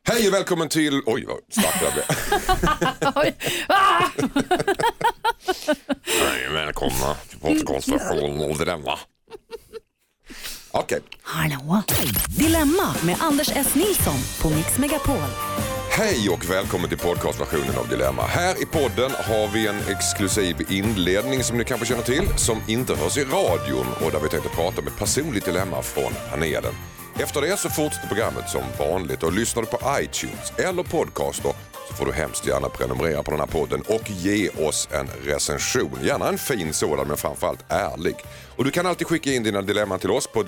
Hej och välkommen till... Oj, vad starkt det blev. Hej, välkomna till podcastversion av Dilemma. Okej. Hallå. Dilemma med Anders S. Nilsson på Mix Megapol. Hej och välkommen till podcastversionen av Dilemma. Här i podden har vi en exklusiv inledning som ni kanske känner till, som inte hörs i radion och där vi tänkte prata om ett personligt dilemma från panelen. Efter det så fortsätter programmet som vanligt och lyssnar du på iTunes eller podcaster så får du hemskt gärna prenumerera på den här podden och ge oss en recension. Gärna en fin sådan men framförallt ärlig. Och du kan alltid skicka in dina dilemman till oss på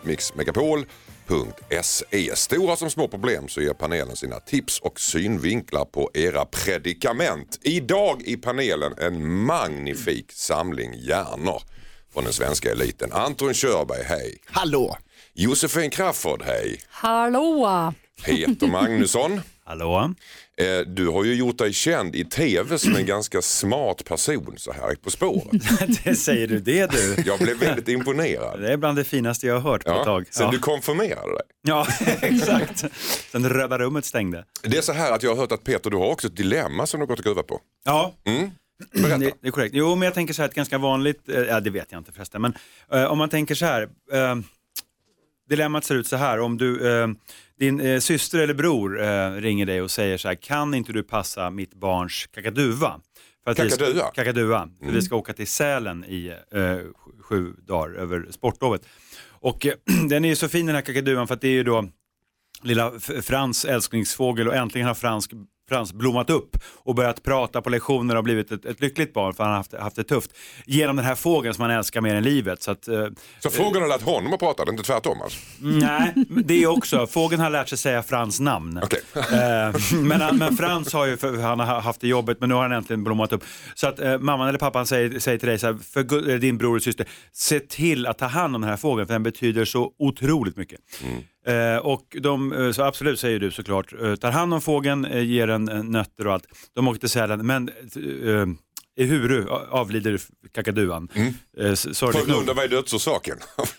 dilemma@mixmegapol.se. Stora som små problem så ger panelen sina tips och synvinklar på era predikament. Idag i panelen en magnifik samling hjärnor från den svenska eliten. Anton Körberg, hej. Hallå. Josefin Crafoord, hej. Hallå. Peter Magnusson. Hallå. Du har ju gjort dig känd i tv som en ganska smart person så här På spåret. Det säger du, det du. Jag blev väldigt imponerad. Det är bland det finaste jag har hört på ett tag. Sen du konfirmerade dig. Ja, exakt. Sen Röda rummet stängde. Det är så här att jag har hört att Peter, du har också ett dilemma som du har gått och gruvat på. Ja. Berätta. Det är korrekt. Jo, men jag tänker så här, ett ganska vanligt, ja det vet jag inte förresten, men om man tänker så här, dilemmat ser ut så här, om du, din syster eller bror ringer dig och säger så här, kan inte du passa mitt barns kakaduva? Kakadua. För vi ska åka till Sälen i 7 dagar över sportlovet. Och den är ju så fin den här kakaduvan för att det är ju då lilla Frans älsklingsfågel och äntligen har Frans blommat upp och börjat prata på lektioner och blivit ett lyckligt barn för han har haft det tufft genom den här fågeln som han älskar mer än livet. Så fågeln har lärt honom att prata, det är inte tvärtom alltså? Nej, det är också. Fågeln har lärt sig säga Frans namn. Okay. Men Frans har ju, han har haft det jobbet men nu har han äntligen blommat upp. Så att mamman eller pappan säger till dig så här, för din bror och syster, se till att ta hand om den här fågeln för den betyder så otroligt mycket. Och de, så absolut säger du såklart, tar hand om fågeln, ger den nötter och allt. De åker till Sälen, men i Huru avlider kakaduan. På grund av vad är dödsorsaken?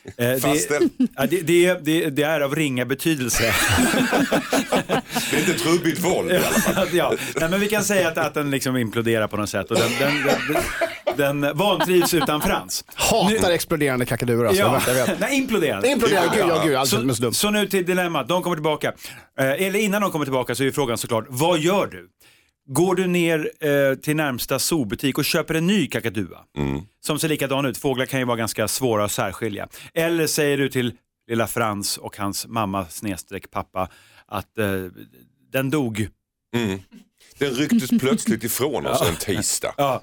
Det är av ringa betydelse. Det är inte trubbigt våld i alla fall. Ja. Nej, men vi kan säga att den liksom imploderar på något sätt och den vantrivs utan Frans. Hatar exploderande kakaduer alltså. Ja. Nej, imploderande. Så nu till dilemmat. De kommer tillbaka. Eller innan de kommer tillbaka så är frågan såklart, vad gör du? Går du ner till närmsta zoobutik och köper en ny kakadua som ser likadan ut? Fåglar kan ju vara ganska svåra att särskilja. Eller säger du till lilla Frans och hans mamma/pappa att den dog? Den rycktes plötsligt ifrån oss en tisdag. Ja.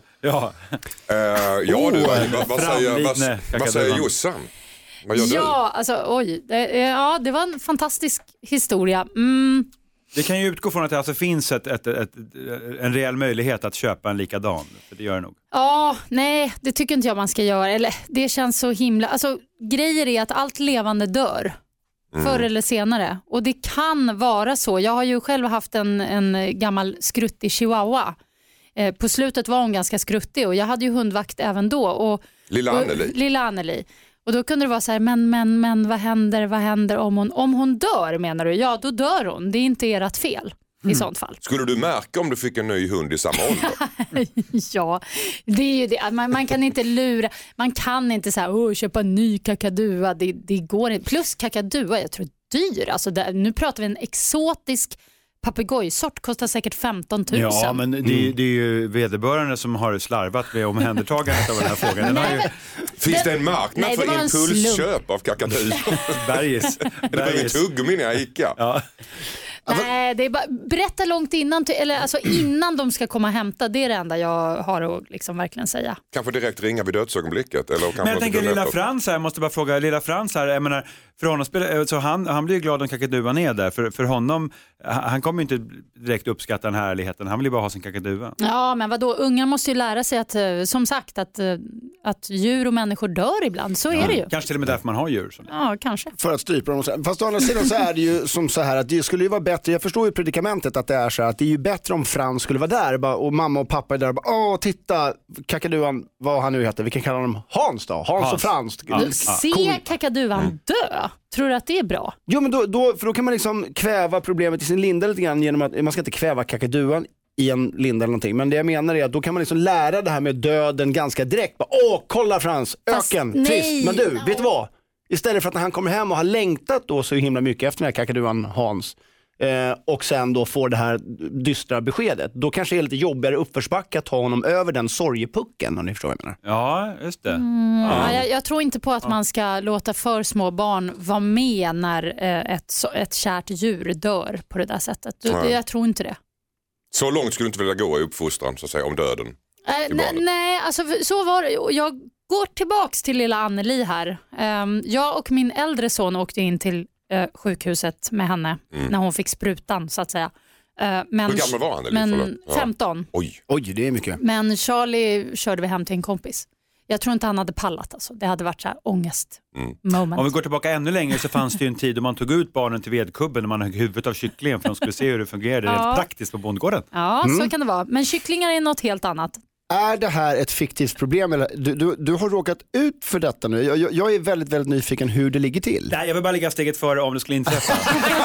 Vad säger Jossan? Vad gör du? Alltså det var en fantastisk historia. Det kan ju utgå från att det alltså finns en reell möjlighet att köpa en likadan. För det gör det nog. Nej, det tycker inte jag man ska göra. Eller, det känns så himla... Alltså, grejer är att allt levande dör. Förr eller senare. Och det kan vara så. Jag har ju själv haft en gammal skruttig chihuahua. På slutet var hon ganska skruttig och jag hade ju hundvakt även då. Lilla Anneli. Och då kunde det vara så här, men vad händer om hon dör, menar du? Ja, då dör hon. Det är inte ert fel i sånt fall. Skulle du märka om du fick en ny hund i samma ålder? Ja, det är ju det. Man kan inte lura. Man kan inte så här, köpa en ny kakadua. Det går inte. Plus kakadua, jag tror dyr. Alltså nu pratar vi en exotisk papegojsort, kostar säkert 15 000. Ja, men det är ju vederbörande som har slarvat med omhändertagandet av den här frågan. Finns det en marknad för impulsköp av kakadu? Bergis. Det blir tuggummi när jag Ica. Ja. Nej, det är bara berätta långt innan, eller alltså innan de ska komma och hämta. Det är det enda jag har att liksom verkligen säga. Kanske direkt ringa vid dödsögonblicket. Men jag tänker lilla Frans här, jag måste bara fråga lilla Frans här, jag menar, för honom så han blir ju glad om kakaduan är där. För honom, han kommer inte direkt uppskatta den här härligheten. Han vill ju bara ha sin kakadua. Ja, men vadå? Unga måste ju lära sig att, som sagt, att djur och människor dör ibland. Så är det ju. Kanske till och med därför man har djur. Ja, kanske. För att strypa dem. Fast å andra sidan så är det ju som så här att det skulle ju vara bättre. Jag förstår ju predikamentet att det är så här, att det är ju bättre om Frans skulle vara där och mamma och pappa är där och bara, titta, kakaduan, vad han nu heter, vi kan kalla honom Hans då. Hans och Frans. Se kakaduan dö. Tror du att det är bra? Jo, men då kan man liksom kväva problemet i sin linda lite grann genom att man ska inte kväva kakaduan i en linda eller någonting. Men det jag menar är att då kan man liksom lära det här med döden ganska direkt. Kolla Frans, öken, trist. Men du, vet du vad? Istället för att när han kommer hem och har längtat då så himla mycket efter den här kakaduan Hans och sen då får det här dystra beskedet, då kanske det är lite jobbigare uppförsbacka att ta honom över den sorgepucken, om ni förstår vad jag menar. Ja, just det. Jag tror inte på att man ska låta för små barn vara med när ett kärt djur dör på det där sättet. Jag tror inte det. Så långt skulle du inte vilja gå i uppfostran så att säga, om döden? Nej, alltså så var det. Jag går tillbaks till lilla Anneli här. Jag och min äldre son åkte in till sjukhuset med henne när hon fick sprutan så att säga. Men, hur gammal var Anneli? 15. Oj, det är mycket. Men Charlie körde vi hem till en kompis. Jag tror inte han hade pallat alltså. Det hade varit så här ångest moment. Om vi går tillbaka ännu längre så fanns det ju en tid då man tog ut barnen till vedkubben när man högg huvudet av kycklingen för att de skulle se hur det fungerade rent praktiskt på bondgården. Ja, så kan det vara. Men kycklingar är något helt annat. Är det här ett fiktivt problem? Eller? Du har råkat ut för detta nu. Jag är väldigt, väldigt nyfiken hur det ligger till. Nej, jag vill bara ligga steget före om det skulle inträffa.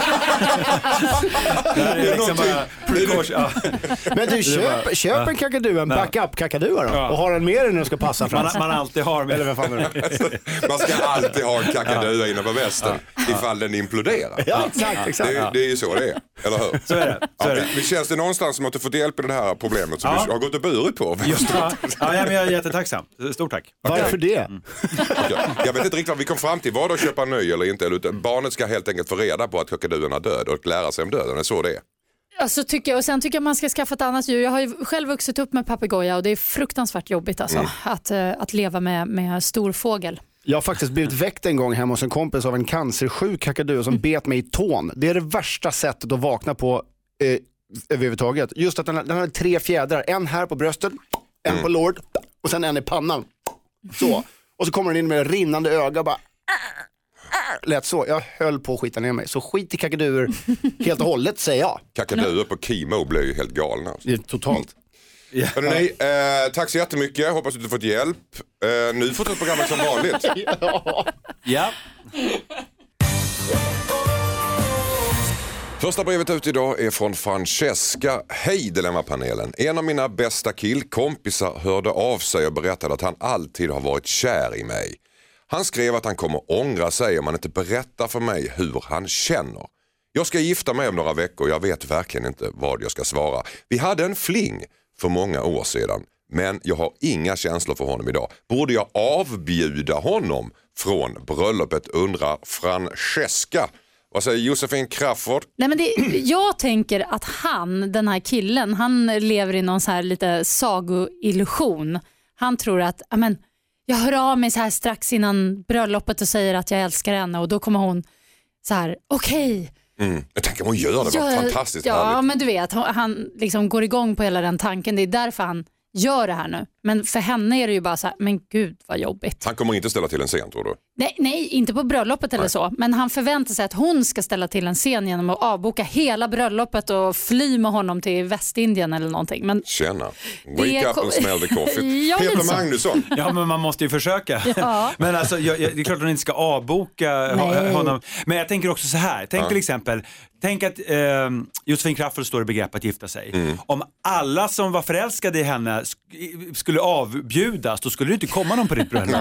Det är liksom bara Men du, köp en kakadu, en backup kakadua då. Och har den med dig när du ska passa fram. Man alltid har med. Eller vad fan är det? Man ska alltid ha en kakadua innanför västen ifall den imploderar. Ja, exakt. Det är ju så det är, eller hur? Så är det. Men känns det någonstans som att du fått hjälp i det här problemet som du har gått och burit på? Men jag är jättetacksam. Stort tack. Varför det? Okay. Jag vet inte riktigt vad vi kom fram till. Var det att köpa en ny eller inte? Eller barnet ska helt enkelt få reda på att kakaduen är död och lära sig om döden. Det är så det är. Alltså, och sen tycker jag man ska skaffa ett annat djur. Jag har ju själv vuxit upp med papegoja och det är fruktansvärt jobbigt alltså, att leva med stor fågel. Jag har faktiskt blivit väckt en gång hemma hos en kompis av en cancersjuk kakadu som bet mig i tån. Det är det värsta sättet att vakna på överhuvudtaget. Just att den har 3 fjädrar. En här på bröstet, en på låret och sen en i pannan. Så. Och så kommer den in med rinnande öga och bara lät så. Jag höll på att skita ner mig. Så skit i kakaduer helt och hållet, säger jag. Kakaduer på Kimo blev ju helt galna. Totalt. Hörrni, tack så jättemycket. Hoppas att du fått hjälp. Nu får du programmet som vanligt. Ja. Första brevet ut idag är från Francesca. Hej Dilemma-panelen. En av mina bästa killkompisar hörde av sig och berättade att han alltid har varit kär i mig. Han skrev att han kommer ångra sig om han inte berättar för mig hur han känner. Jag ska gifta mig om några veckor, jag vet verkligen inte vad jag ska svara. Vi hade en fling för många år sedan, men jag har inga känslor för honom idag. Borde jag avbjuda honom från bröllopet, undrar Francesca. Vad säger Josefin Crafoord? Nej, men jag tänker att den här killen, han lever i någon så här lite sagoillusion. Han tror att jag hör av mig så här strax innan bröllopet och säger att jag älskar henne och då kommer hon så här, okej. Jag tänker hon gör det, var fantastiskt härligt. Ja, men du vet, han liksom går igång på hela den tanken. Det är därför han gör det här nu. Men för henne är det ju bara så här, men gud vad jobbigt. Han kommer inte ställa till en scen, tror du? Nej, inte på bröllopet eller så. Men han förväntar sig att hon ska ställa till en scen genom att avboka hela bröllopet och fly med honom till Västindien eller någonting. Men tjena. Wake up and smell the coffee. Peter Magnusson. Ja, men man måste ju försöka. Ja. Men alltså, det är klart att hon inte ska avboka honom. Men jag tänker också så här. Tänk till exempel, att Josefin Crafoord står i begrepp att gifta sig. Om alla som var förälskade i henne skulle avbjudas, då skulle det inte komma någon på ditt bröllop.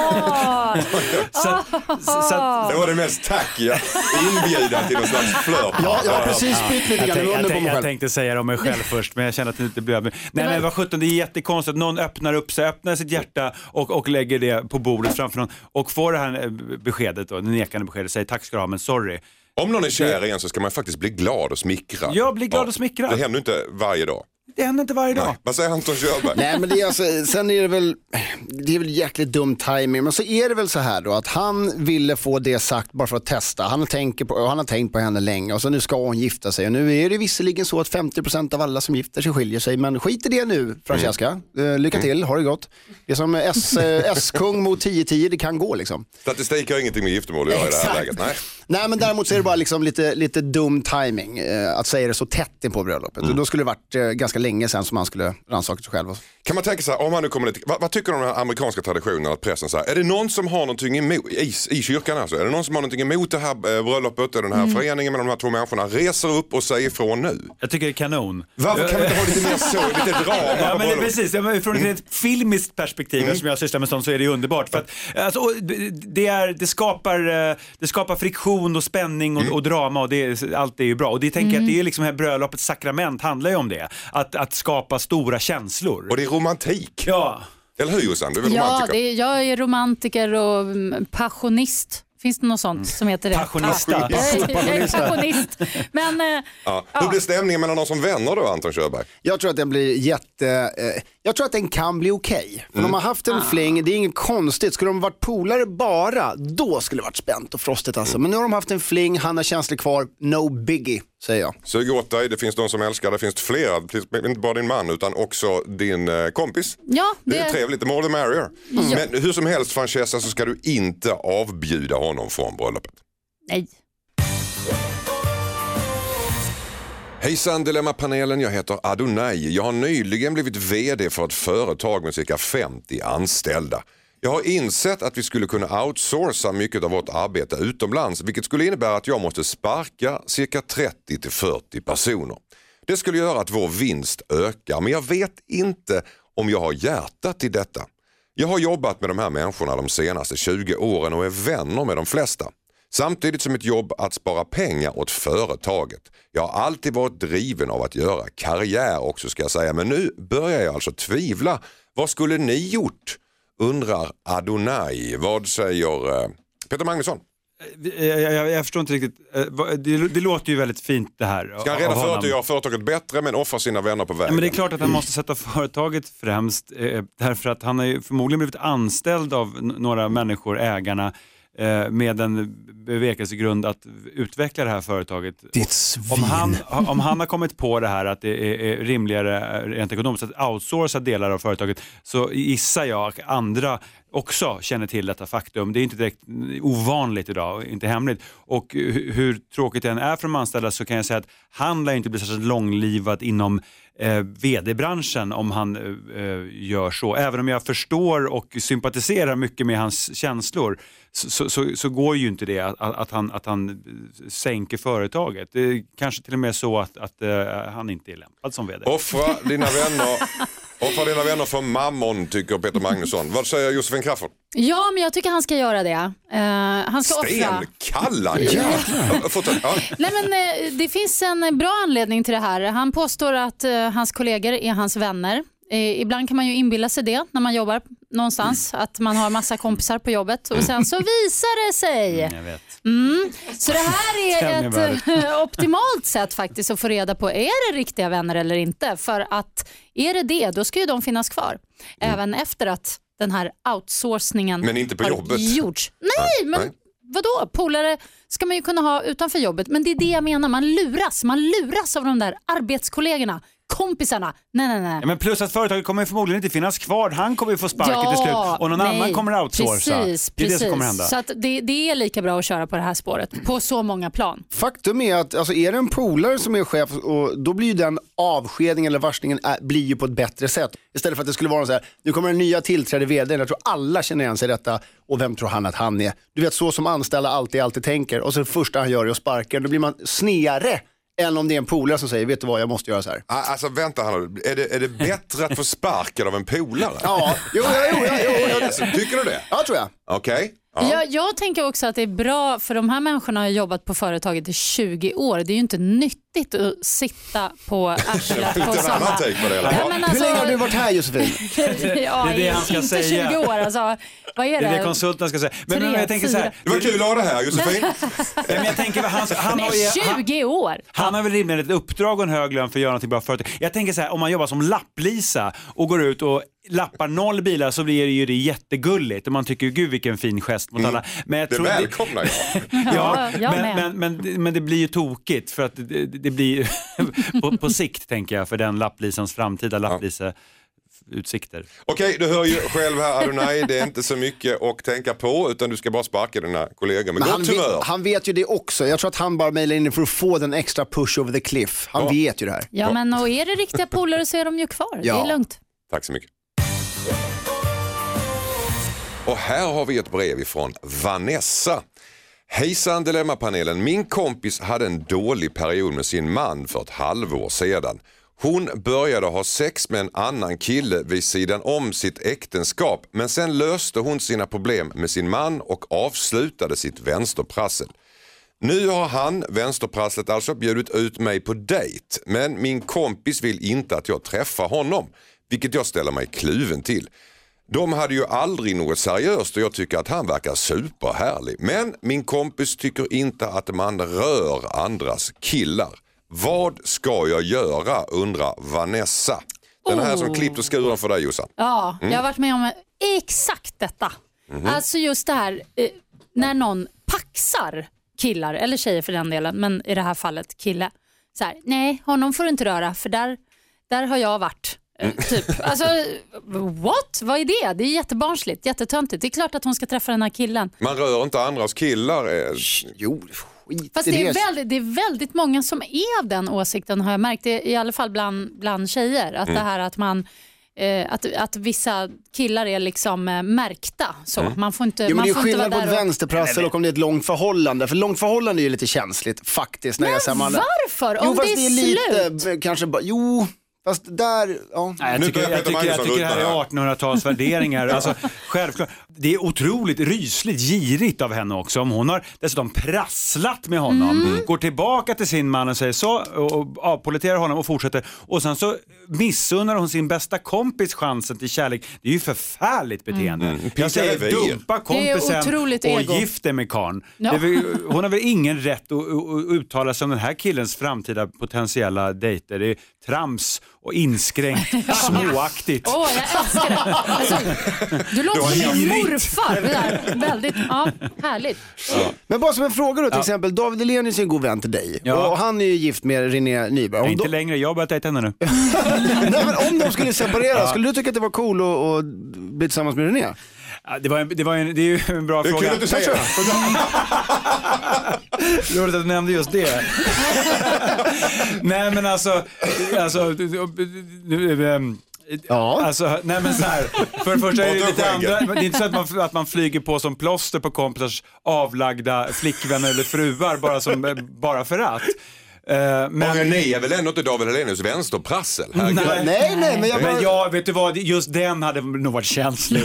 Så det var det mest tackiga inbjudan till någon slags flört. Jag har precis bytt lite grann under på mig själv. Jag tänkte säga det om mig själv först, men jag känner att det inte blev. Nej, men vad 17, det är jättekonstigt att någon öppnar sitt hjärta och lägger det på bordet framför någon och får det här beskedet då, det nekande beskedet, säger tack ska du ha, men sorry. Om någon är kär igen så ska man faktiskt bli glad och smickra. Ja, bli glad och smickra. Det händer inte varje dag. Det händer inte varje dag. Nej. Vad säger Anton Körberg? Nej, men det är alltså, sen är det är väl jäkligt dum timing. Men så är det väl så här då att han ville få det sagt bara för att testa. Han har tänkt på henne länge och så nu ska hon gifta sig. Och nu är det visserligen så att 50% av alla som gifter sig skiljer sig. Men skit i det nu, Francesca. Lycka till, har det gott. Det är som S-kung mot 10-10, det kan gå liksom. Statistik har ingenting med giftermål att göra i det här läget. Nej. Nej, men däremot så är det bara liksom lite dum timing att säga det så tätt in på bröllopet. Och då skulle det varit ganska länge sedan som man skulle rannsaka sig själv. Kan man tänka sig, om man nu kommer lite, vad tycker du om den här amerikanska traditionen att pressen säger, är det någon som har någonting emot, i kyrkan alltså, är det någon som har någonting emot det här bröllopet och den här föreningen med de här två människorna, reser upp och säger ifrån nu? Jag tycker det är kanon. Varför kan vi inte ha lite mer så, lite drama Ja, på men bröllopet? precis. Från ett filmiskt perspektiv, eftersom jag sysslar med sånt, så är det ju underbart. För att, alltså, det skapar friktion och spänning och drama, och allt är ju bra. Och det tänker jag att det är liksom här bröllopets sakrament handlar ju om det. Att skapa stora känslor. Och det är romantik. Ja. Eller hur, Jossan? Du är väl Ja, romantiker? jag är romantiker och passionist. Finns det något sånt som heter det? Passionista. Jag är passionist. Men, Hur blir stämningen mellan de som vänner då, Anton Sjöberg? Jag tror att den blir jag tror att den kan bli okej. För de har haft en fling, det är inget konstigt. Skulle de varit polare bara, då skulle det varit spänt och frostigt alltså. Men nu har de haft en fling, han har känslor kvar, no biggie, säger jag. Sug åt dig, det finns de som älskar, det finns flera, inte bara din man utan också din kompis. ja, Det är trevligt, the more the merrier. Men hur som helst, Francesca, så ska du inte avbjuda honom från bröllopet. Nej. Hejsan Dilemma-panelen, jag heter Adonai. Jag har nyligen blivit vd för ett företag med cirka 50 anställda. Jag har insett att vi skulle kunna outsourca mycket av vårt arbete utomlands, vilket skulle innebära att jag måste sparka cirka 30-40 personer. Det skulle göra att vår vinst ökar, men jag vet inte om jag har hjärtat till detta. Jag har jobbat med de här människorna de senaste 20 åren och är vänner med de flesta. Samtidigt som ett jobb att spara pengar åt företaget. Jag har alltid varit driven av att göra karriär också, ska jag säga. Men nu börjar jag alltså tvivla. Vad skulle ni gjort? Undrar Adonai. Vad säger Peter Magnusson? Jag förstår inte riktigt. Det låter ju väldigt fint det här. Ska han rädda för att göra företaget bättre men offra sina vänner på vägen? Men det är klart att han måste sätta företaget främst. Därför att han har ju förmodligen blivit anställd av några människor, ägarna, med en bevekelsegrund att utveckla det här företaget. Om han har kommit på det här att det är rimligare rent ekonomiskt att outsourca delar av företaget, så gissar jag att andra också känner till detta faktum. Det är inte direkt ovanligt idag, inte hemligt. Och hur tråkigt det än är för de anställda, så kan jag säga att han lär inte bli särskilt långlivad inom vd-branschen om han gör så. Även om jag förstår och sympatiserar mycket med hans känslor, så går ju inte det att han sänker företaget. Det är kanske till och med så att han inte är lämpad som vd. Offra dina vänner för mammon, tycker Peter Magnusson. Vad säger Josefin Crafoord? Ja, men jag tycker han ska göra det. Han ska offra. Stenkallan! Nej, men det finns en bra anledning till det här. Han påstår att hans kollegor är hans vänner. Ibland kan man ju inbilla sig det när man jobbar någonstans, att man har massa kompisar på jobbet och sen så visar det sig. Jag vet. Så det här är ett optimalt sätt faktiskt att få reda på, är det riktiga vänner eller inte? För att är det, då ska ju de finnas kvar även efter att den här outsourcingen men inte på har jobbet. Gjorts. Nej, men vadå? Polare ska man ju kunna ha utanför jobbet, men det är det jag menar, man luras av de där arbetskollegorna, kompisarna. Nej. Ja, men plus att företaget kommer förmodligen inte finnas kvar. Han kommer ju få sparken till slut och någon annan kommer outsourca. Precis. Det är det som kommer hända. Så att det är lika bra att köra på det här spåret på så många plan. Faktum är att alltså, är det en polare som är chef, och då blir ju den avskedningen eller varslingen blir ju på ett bättre sätt. Istället för att det skulle vara så här, nu kommer en nya tillträdde vd, jag tror alla känner igen sig i detta, och vem tror han att han är? Du vet, så som anställda alltid tänker, och så det första han gör är att sparka, då blir man snedare än om det är en polare som säger, vet du vad, jag måste göra så här. Alltså vänta, är det bättre att få sparken av en polare? Ja, jo. Alltså, tycker du det? Ja, tror jag. Okej. Ja. Jag tänker också att det är bra, för de här människorna har jobbat på företaget i 20 år. Det är ju inte nyttigt att sitta på arslet på samma... Hur länge har du varit här, Josefin? Det är det han ska inte säga. 20 år alltså. Vad är det? Det är det konsulten ska säga. Men jag tänker så här, det var kul att ha det här, Josefin. Men jag tänker, han har ju 20 år. Han har väl rimligen ett uppdrag och en hög lön för att göra någonting bra företag. Jag tänker så här, om man jobbar som lapplisa och går ut och lappar 0 bilar, så blir det ju jättegulligt och man tycker, gud vilken fin gest mot alla. Men jag tror det välkomnar jag. Men det blir ju tokigt, för att det blir på sikt, tänker jag, för den lapplisans framtida lapplise utsikter. Okej, du hör ju själv här Adonai, det är inte så mycket att tänka på utan du ska bara sparka dina kollegor med gott humör. Han vet ju det också. Jag tror att han bara mejlar in för att få den extra push over the cliff. Han vet ju det här. Ja, men och är det riktiga polare så är de ju kvar. Ja. Det är lugnt. Tack så mycket. Och här har vi ett brev ifrån Vanessa. Hejsan Dilemmapanelen, min kompis hade en dålig period med sin man för ett halvår sedan. Hon började ha sex med en annan kille vid sidan om sitt äktenskap, men sen löste hon sina problem med sin man och avslutade sitt vänsterprassel. Nu har han, vänsterprasslet alltså, bjudit ut mig på dejt, men min kompis vill inte att jag träffar honom, vilket jag ställer mig kluven till. De hade ju aldrig något seriöst och jag tycker att han verkar superhärlig. Men min kompis tycker inte att man rör andras killar. Vad ska jag göra, undrar Vanessa. Den här som klippt och skuren för dig, Jossan. Ja, jag har varit med om exakt detta. Alltså just det här när någon paxar killar, eller tjejer för den delen, men i det här fallet kille. Så här, nej, honom får du inte röra för där har jag varit. Typ. Alltså, what? Vad är det? Det är jättebarnsligt, jättetöntigt. Det är klart att hon ska träffa den här killen. Man rör inte andras killar. Jo, skit. Fast det är väldigt många som är av den åsikten, har jag märkt. Det, i alla fall bland tjejer. Att det här att man att vissa killar är liksom märkta. Så. Man får inte, Jo, men man det är får inte vara skillnad på där ett vänsterprassel och om det är ett långt förhållande. För långt förhållande är ju lite känsligt faktiskt. När jag varför? Jo, om fast det är lite, slut? kanske bara, jo... Fast där, ja. Nej, Nu jag tycker det här är 1800-talsvärderingar. Alltså, självklart. Det är otroligt rysligt girigt av henne också. Om hon har dessutom prasslat med honom, går tillbaka till sin man och säger så och avpoliterar honom och fortsätter. Och sen så missunnar hon sin bästa kompis chansen till kärlek. Det är ju förfärligt beteende. Jag säger dumpa kompisen och gift dig med karn. Ja. Hon har väl ingen rätt att uttala sig om den här killens framtida potentiella dejter. Det är trams och inskränkt, småaktigt. Jag älskar det. Alltså, du låter som en morfar. Det där. Väldigt härligt. Ja. Men bara som en fråga då, till exempel, David Hellenius är en god vän till dig. Ja. Och han är ju gift med René Nyberg. Inte längre, jag har börjat dejta henne nu. Nej, men om de skulle separera, skulle du tycka att det var cool att bli tillsammans med René? Ja, det är ju en bra fråga. Det är kul att du säger det. Roligt att du nämnde just det. Nej men alltså nej men så här, för det första är det lite andra, det är inte så att man flyger på som plåster på kompisars avlagda flickvänner eller fruar bara för att. Men René är väl ändå inte David Hellenius vänsterprassel? Nej, men jag vet du vad, just den hade nog varit känslig.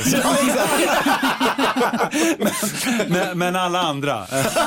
men alla andra.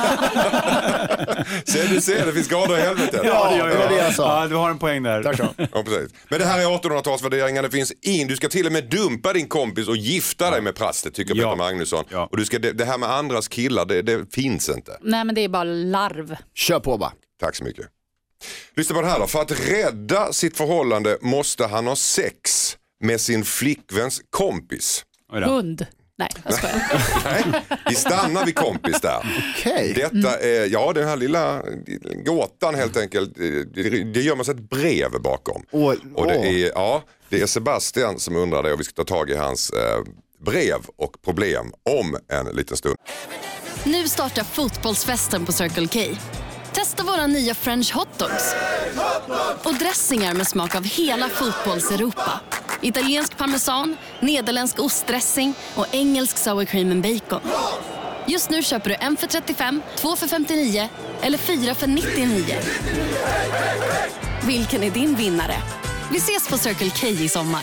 Du ser, det finns skador i helvetet. Ja, det gör det jag sa. Ja, du har en poäng där. Tack så. Ja, precis. Men det här är 1800-talsvärderingar. Det finns du ska till och med dumpa din kompis och gifta dig med prasslet, tycker Peter Magnusson. Ja. Och det här med andras killar, det finns inte. Nej, men det är bara larv. Kör på bara. Tack så mycket. Lyssna på det här då. För att rädda sitt förhållande måste han ha sex med sin flickväns kompis. Hund. Nej, jag skojar. Nej, vi stannar vid kompis där. Okay. Detta är, den här lilla gåtan helt enkelt, det gör man sig ett brev bakom. Och det är Sebastian som undrar det och vi ska ta tag i hans brev och problem om en liten stund. Nu startar fotbollsfesten på Circle K. Testa våra nya French hotdogs och dressingar med smak av hela fotbolls-Europa. Italiensk parmesan, nederländsk ostdressing och engelsk sour cream and bacon. Just nu köper du en för 35, 2 för 59 eller 4 för 99. Vilken är din vinnare? Vi ses på Circle K i sommar.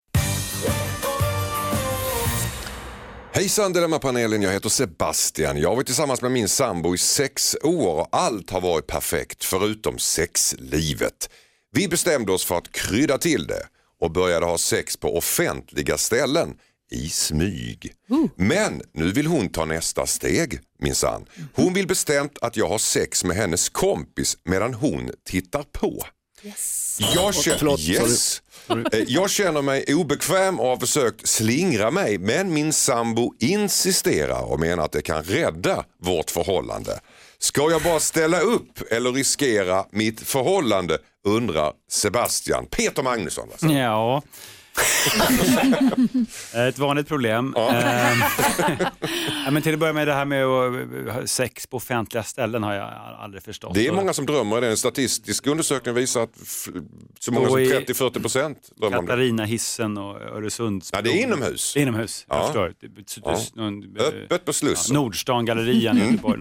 Hejsan Dilemmapanelen, jag heter Sebastian. Jag har varit tillsammans med min sambo i 6 år och allt har varit perfekt förutom sexlivet. Vi bestämde oss för att krydda till det och började ha sex på offentliga ställen i smyg. Men nu vill hon ta nästa steg, minsann. Hon vill bestämt att jag har sex med hennes kompis medan hon tittar på. Yes. Jag känner mig obekväm och har försökt slingra mig, men min sambo insisterar och menar att det kan rädda vårt förhållande. Ska jag bara ställa upp eller riskera mitt förhållande, undrar Sebastian. Peter Magnusson. Alltså. Ja, Ett vanligt problem. Men till att börja med det här med att ha sex på offentliga ställen har jag aldrig förstått. Det är många som drömmer. Det är en statistisk undersökning visar att så många som 30-40% drömmer om det. Katarina-hissen och Öresunds. Ja, det är inomhus. Inomhus, jag förstår. Öppet på Slussen. Nordstan-gallerian i Göteborg.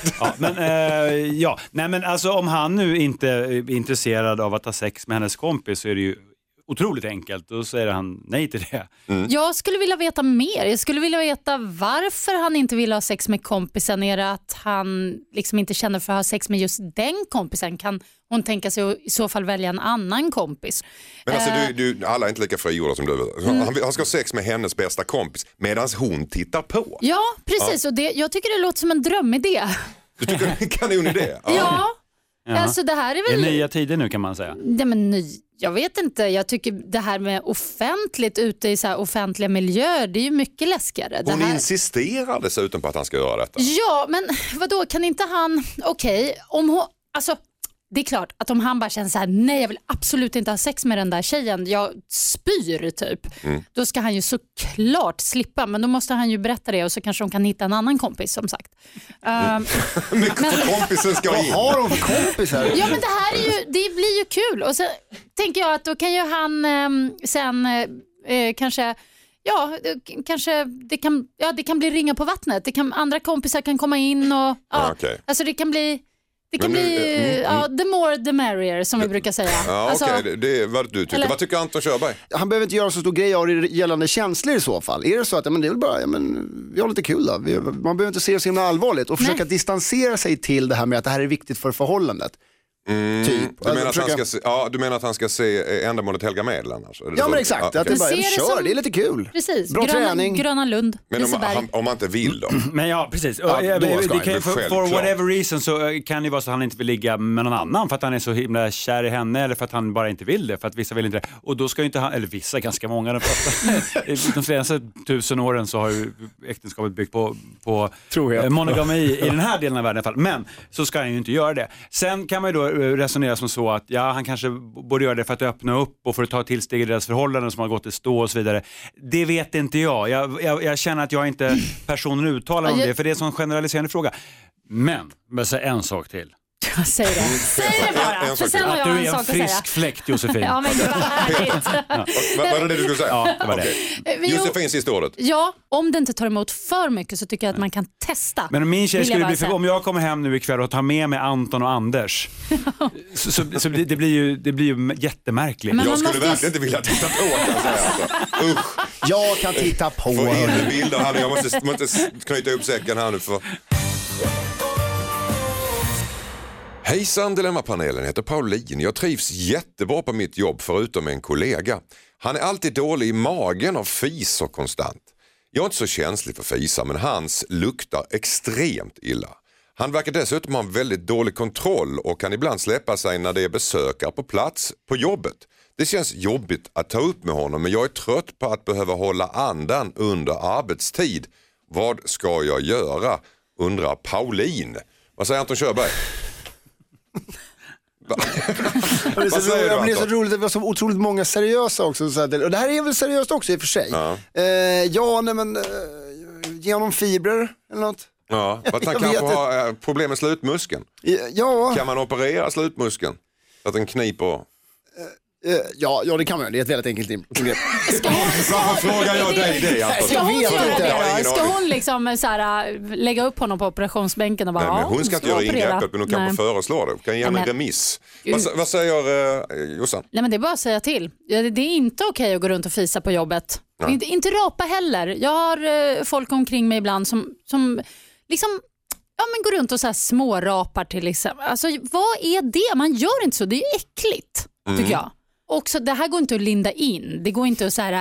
Nej, men alltså om han nu inte är intresserad av att ha sex med hennes kompis så är det ju otroligt enkelt. Då säger han nej till det. Jag skulle vilja veta mer. Jag skulle vilja veta varför han inte vill ha sex med kompisen. Är det att han liksom inte känner för att ha sex med just den kompisen? Kan hon tänka sig att i så fall välja en annan kompis? Men alltså alla är inte lika frigjorda som du. Han ska ha sex med hennes bästa kompis medan hon tittar på. Ja, precis. Och jag tycker det låter som en drömidé. Du tycker det är en kanonidé? Ja. Alltså det här är väl... Det är nya tider nu kan man säga. Ja, men jag vet inte, jag tycker det här med offentligt ute i så här offentliga miljöer, det är ju mycket läskigare. Hon insisterar dessutom på att han ska göra detta. Ja, men vadå, kan inte han, om hon, alltså det är klart att om han bara känner så här: nej jag vill absolut inte ha sex med den där tjejen, jag spyr typ, då ska han ju såklart slippa, men då måste han ju berätta det och så kanske de kan hitta en annan kompis som sagt. Kompisen ska in. Vad har de för kompisar? Ja, men det här är ju, det blir ju kul och så tänker jag att då kan ju han sen kanske det kan bli ringa på vattnet. Andra kompisar kan komma in och alltså det kan bli the more the merrier som vi brukar säga. Ja, alltså, det är vad du tycker. Eller... Vad tycker Anton Körberg? Han behöver inte göra så stor grej av det gällande känslor i så fall. Är det så att det är väl bara, vi har lite kul då. Man behöver inte se det så himla allvarligt och försöka distansera sig till det här med att det här är viktigt för förhållandet. Typ. Du menar att han ska se ändamålet helga medel annars? Ja, men exakt. Att det bara, det är lite kul. Precis. Bra träning. Gröna Lund. Men om man inte vill då? Men ja, precis. For whatever reason så kan det vara så att han inte vill ligga med någon annan för att han är så himla kär i henne eller för att han bara inte vill det, för att vissa vill inte det. Och då ska ju inte han, eller vissa, ganska många, de senaste 1000 åren så har ju äktenskapet byggt på monogami i den här delen av världen i alla fall. Men så ska han ju inte göra det. Sen kan man ju då resonera som så att han kanske borde göra det för att öppna upp och för att ta tillsteg i deras förhållanden som har gått i stå och så vidare. Det vet inte jag. Jag känner att jag inte personen uttalar om det, för det är en sån generaliserande fråga. Men jag säger en sak till. Säg det bara. För sen har jag att du en är en frisk fläkt, Josefin. Ja, men det var härligt. Vad var det du skulle säga? Ja, det var det. Josefin, sista ordet. Ja, om det inte tar emot för mycket så tycker jag att man kan testa. Men min tjej skulle bli om jag kommer hem nu ikväll och tar med mig Anton och Anders så det blir ju jättemärkligt. Jag skulle verkligen inte vilja titta på, kan jag säga. Jag kan titta på. Få in bilder här. Jag måste knyta upp säcken här nu för... Hejsan, Dilemmapanelen, heter Pauline. Jag trivs jättebra på mitt jobb förutom en kollega. Han är alltid dålig i magen och fiser konstant. Jag är inte så känslig för fisar, men hans luktar extremt illa. Han verkar dessutom ha en väldigt dålig kontroll och kan ibland släppa sig när det är besökare på plats på jobbet. Det känns jobbigt att ta upp med honom, men jag är trött på att behöva hålla andan under arbetstid. Vad ska jag göra? Undrar Pauline. Vad säger Anton Körberg? Det blir så roligt att vi har så otroligt många seriösa också. Och det här är väl seriöst också i och för sig. Ge honom fibrer eller något. Ja, att han kanske har problem med slutmuskeln. Ja. Kan man operera slutmuskeln? Att den kniper... Ja, det kan man. Det är ett väldigt enkelt ingrepp. Varför frågar jag dig det? Ska hon liksom så här, lägga upp honom på operationsbänken och bara... Nej, men hon ska inte göra ingreppet, men hon kanske föreslår det. Kan ge en remiss. Vad säger Jossan? Nej, men det är bara att säga till. Det är inte okej att gå runt och fisa på jobbet. Inte rapa heller. Jag har folk omkring mig ibland som liksom... Ja, men går runt och så här smårapar till exempel. Alltså, vad är det? Man gör inte så. Det är ju äckligt, tycker jag. Och så, det här går inte att linda in. Det går inte att så här,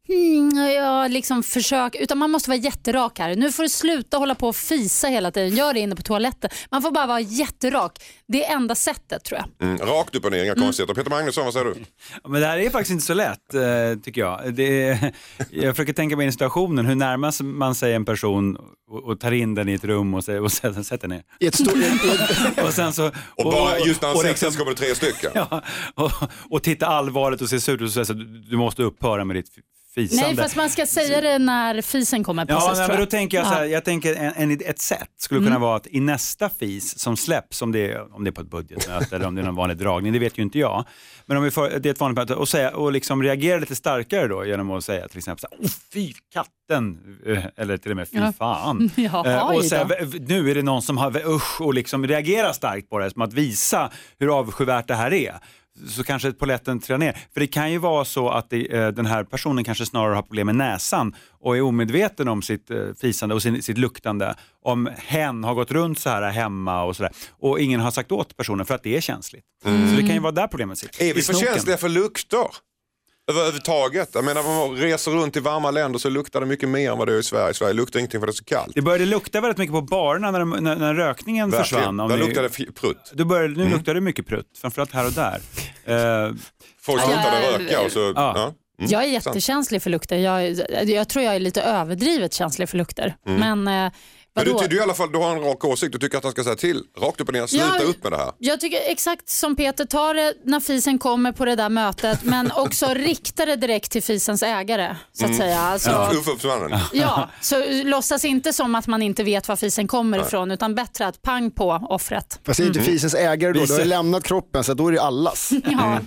Jag liksom försök, utan man måste vara jätterak här. Nu får du sluta hålla på och fisa hela tiden. Gör det inne på toaletten. Man får bara vara jätterak. Det är enda sättet, tror jag. Rakt upp och ner, inga konstigheter. Peter Magnusson, vad säger du? Men det här är faktiskt inte så lätt, tycker jag. Jag försöker tänka mig in i situationen. Hur närmast man sig en person och tar in den i ett rum och sen sätter ner. I ett stort... och sen så... Och bara just när han sätter liksom, så kommer det 3 stycken. Ja, och titta allvarligt och se ut och säga så du måste upphöra med ditt fisande. Nej, fast man ska säga det när fisen kommer. Precis, men då tänker jag så här, jag tänker ett sätt skulle kunna vara att i nästa fis som släpps, om det är på ett budgetmöte eller om det är någon vanlig dragning, det vet ju inte jag. Men om vi får, det är ett vanligt möte och säga och liksom reagera lite starkare då genom att säga till exempel så här, fy katten eller till och med fy fan. Och säga, nu är det någon som har usch och liksom reagera starkt på det som att visa hur avskyvärt det här är. Så kanske polletten trillar ner. För det kan ju vara så att den här personen kanske snarare har problem med näsan och är omedveten om sitt fisande och sitt luktande. Om hen har gått runt så här hemma och sådär. Och ingen har sagt åt personen för att det är känsligt. Så det kan ju vara där problemet sitter. Är vi för känsliga för lukter? Överhuvudtaget. Jag menar, om man reser runt i varma länder så luktar det mycket mer än vad det är i Sverige. I Sverige luktar ingenting för det är så kallt. Det började lukta väldigt mycket på barerna när rökningen försvann. Där luktade prutt. Nu luktar det mycket prutt, framförallt här och där. Folk slutade röka och så... Ja. Jag är jättekänslig för lukter. Jag tror jag är lite överdrivet känslig för lukter. Men du i alla fall, du har en rak åsikt. Du tycker att han ska säga till. Rakt upp och ner, sluta upp med det här. Jag tycker exakt som Peter, tar det när fisen kommer på det där mötet. Men också rikta det direkt till fisens ägare. Så att säga. Alltså, ja, så låtsas inte som att man inte vet var fisen kommer ifrån. Utan bättre att pang på offret. Fast det är inte fisens ägare då. Du har ju lämnat kroppen så då är det allas. Ja.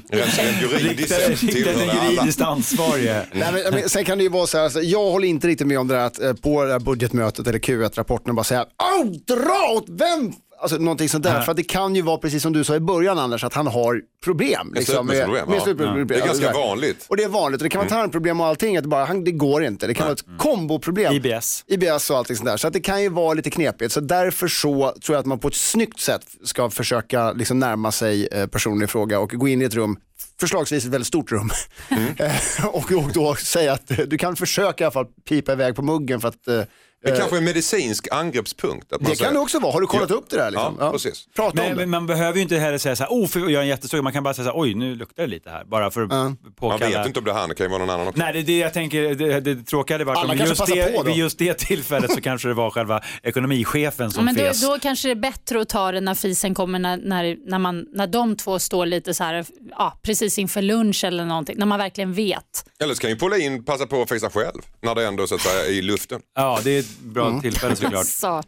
Juridiskt ansvarig. Men sen kan det ju vara så här, alltså, jag håller inte riktigt med om det här att på det här budgetmötet eller Q1-rapporten och bara säga, dra åt vem? Alltså någonting sånt där, för att det kan ju vara precis som du sa i början Anders, att han har problem. Liksom, med det är ganska vanligt. Och det är vanligt, och det kan vara tarmproblem och allting, att det går inte. Det kan vara ett komboproblem. IBS och allting sånt där. Så att det kan ju vara lite knepigt. Så därför så tror jag att man på ett snyggt sätt ska försöka liksom närma sig personen i fråga och gå in i ett rum, förslagsvis ett väldigt stort rum. och då säga att du kan försöka i alla fall pipa iväg på muggen för att det kanske är en medicinsk angreppspunkt. Att man kan det också vara. Har du kollat upp det där? Liksom? Ja, precis. Prata om det. Men man behöver ju inte heller säga så här, för jag är en jättestor. Man kan bara säga så här, oj, nu luktar det lite här. Bara för att påkalla. Man vet inte om det här, det kan ju vara någon annan också. Nej, det jag tänker, det tråkiga hade varit om vid just det tillfället så kanske det var själva ekonomichefen som fes. Då kanske det är bättre att ta det när fisen kommer när de två står lite så här, precis inför lunch eller någonting. När man verkligen vet. Eller så kan ju Pauline passa på att fisa själv när det ändå så att säga är i luften. Ja, det är ett bra tillfälle såklart.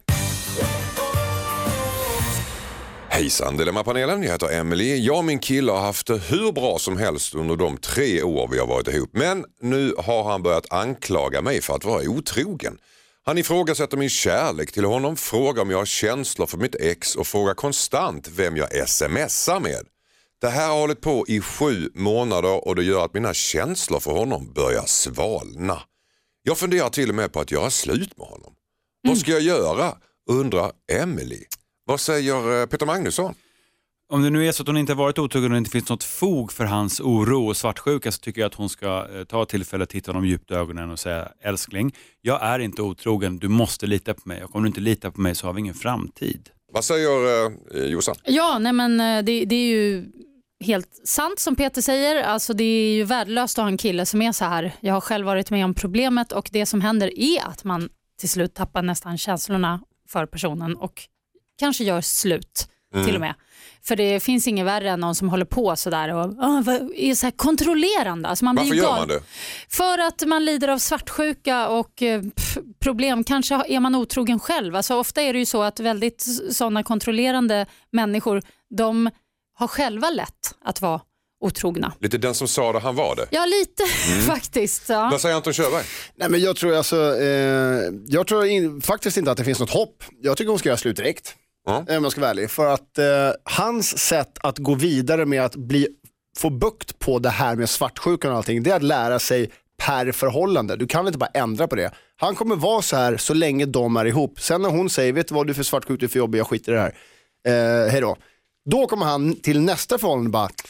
Hejsan, Dilemma-panelen. Jag heter Emily. Jag och min kille har haft det hur bra som helst under de 3 år vi har varit ihop. Men nu har han börjat anklaga mig för att vara otrogen. Han ifrågasätter min kärlek till honom, frågar om jag har känslor för mitt ex och frågar konstant vem jag smsar med. Det här har hållit på i 7 månader och det gör att mina känslor för honom börjar svalna. Jag funderar till och med på att göra slut med honom. Vad ska jag göra? Undrar Emily. Vad säger Peter Magnusson? Om det nu är så att hon inte har varit otrogen och det inte finns något fog för hans oro och svartsjuka, så tycker jag att hon ska ta tillfället, titta honom djupt i ögonen och säga, älskling, jag är inte otrogen, du måste lita på mig. Och om du inte litar på mig så har vi ingen framtid. Vad säger Jossan? Ja, nej men det är ju helt sant som Peter säger. Alltså det är ju värdelöst att ha en kille som är så här. Jag har själv varit med om problemet och det som händer är att man till slut tappar nästan känslorna för personen och kanske gör slut till och med. För det finns inget värre än någon som håller på sådär och är så här kontrollerande. Alltså man Varför gör man det? För att man lider av svartsjuka och problem. Kanske är man otrogen själv. Alltså ofta är det ju så att väldigt sådana kontrollerande människor, de har själva lätt att vara otrogna. Lite den som sa det, han var det. Ja, lite faktiskt. Ja. Vad säger Anton Körberg? Nej, men jag tror faktiskt inte att det finns något hopp. Jag tycker hon ska göra slut direkt. Om jag ska vara ärlig. För att hans sätt att gå vidare med att få bukt på det här med svartsjukan och allting, det är att lära sig per förhållande. Du kan inte bara ändra på det. Han kommer vara så här så länge de är ihop. Sen när hon säger, vet du vad, du är för svartsjuk, du är för jobbig, jag skiter i det här. Hej då. Då kommer han till nästa förhållande och bara,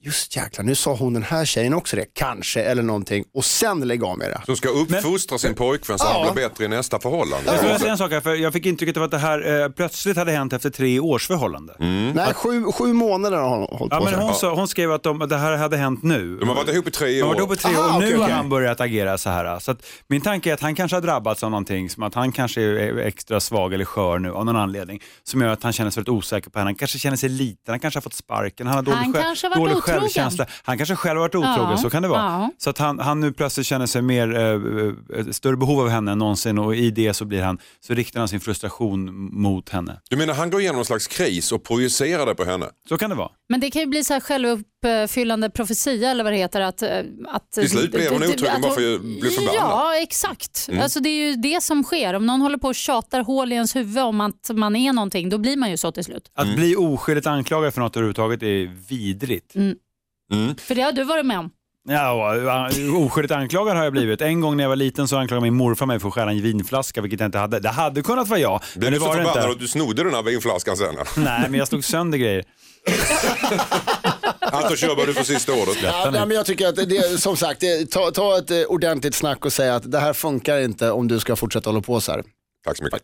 just jäklar, nu sa hon den här tjejen också det, kanske, eller någonting, och sen lägga av med det. Som ska uppfostra sin påkvän så han blir bättre i nästa förhållande. Jag ska säga en sak här, för jag fick intrycket av att det här plötsligt hade hänt efter 3 års förhållande. Nej, 7 månader har hon hållit på. Men hon skrev att det här hade hänt nu. De har varit ihop i 3 år. Och nu har han börjat agera så här. Så att min tanke är att han kanske har drabbats av någonting, som att han kanske är extra svag eller skör nu av någon anledning, som gör att han känner sig väldigt osäker på henne. Han kanske känner sig liten, han kanske har fått sparken, han har dålig självkänsla. Han kanske själv har varit otrogen, så kan det vara. Så att han nu plötsligt känner sig mer större behov av henne än någonsin, och i det så riktar han sin frustration mot henne. Du menar han går igenom en slags kris och projicerar det på henne? Så kan det vara. Men det kan ju bli så här självuppfyllande profetia, eller vad det heter, att till slut blir hon otrogen bara för att bli förbannad. Ja, exakt. Alltså det är ju det som sker. Om någon håller på och tjatar hål i ens huvud om att man är någonting, då blir man ju så till slut. Att bli oskyldigt anklagad för något överhuvudtaget är vidrigt. För det har du varit med om. Ja, oskyldigt anklagad har jag blivit. En gång när jag var liten så anklagade min morfar mig för att stjäla en vinflaska, vilket jag inte hade. Det hade kunnat vara jag. Men det var så förbannad att du snodde den här vinflaskan sen? Nej, men jag slog sönder grejer. Anton Körberg, du får sista ordet. Ja, men jag tycker att det, som sagt, ta ett ordentligt snack och säga att det här funkar inte om du ska fortsätta hålla på så här. Tack så mycket.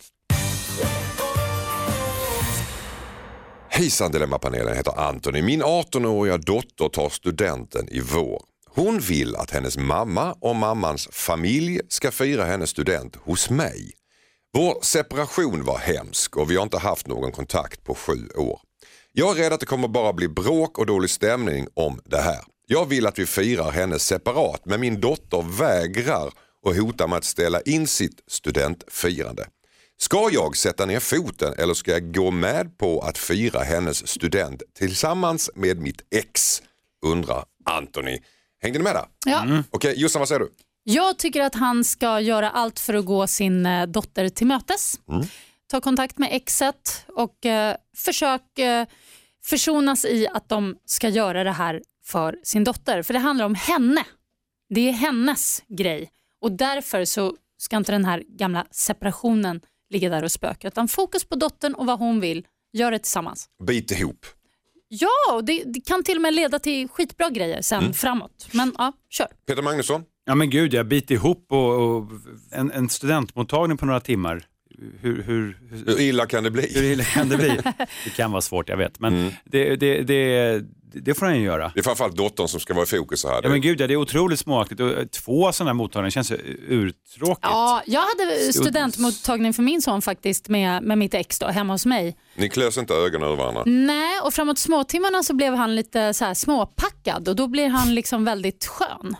Hejsan Dilemma-panelen, heter Anton. Min 18-åriga dotter tar studenten i vår. Hon vill att hennes mamma och mammans familj ska fira hennes student hos mig. Vår separation var hemsk och vi har inte haft någon kontakt på 7 år. Jag är rädd att det kommer bara bli bråk och dålig stämning om det här. Jag vill att vi firar henne separat, men min dotter vägrar och hotar med att ställa in sitt studentfirande. Ska jag sätta ner foten eller ska jag gå med på att fira hennes student tillsammans med mitt ex? Undrar Anthony. Hängde ni med där? Ja. Okej, Jossan, vad säger du? Jag tycker att han ska göra allt för att gå sin dotter till mötes. Ta kontakt med exet och försök försonas i att de ska göra det här för sin dotter. För det handlar om henne. Det är hennes grej. Och därför så ska inte den här gamla separationen ligga där och spöka. Utan fokus på dottern och vad hon vill. Gör det tillsammans. Bit ihop. Ja, det kan till och med leda till skitbra grejer sen framåt. Men ja, kör. Peter Magnusson? Ja men gud, jag bit ihop och en studentmottagning på några timmar. Hur illa kan det bli? Hur illa kan det bli? Det kan vara svårt, jag vet. Men det får han ju göra. Det är framförallt dottern som ska vara i fokus här. Ja men gud, det är otroligt småaktigt. Och 2 sådana här mottagningar känns urtråkigt. Ja, jag hade studentmottagning för min son faktiskt med mitt ex då, hemma hos mig. Ni klös inte ögonen över varandra? Nej, och framåt småtimmarna så blev han lite så här småpackad och då blir han liksom väldigt skön.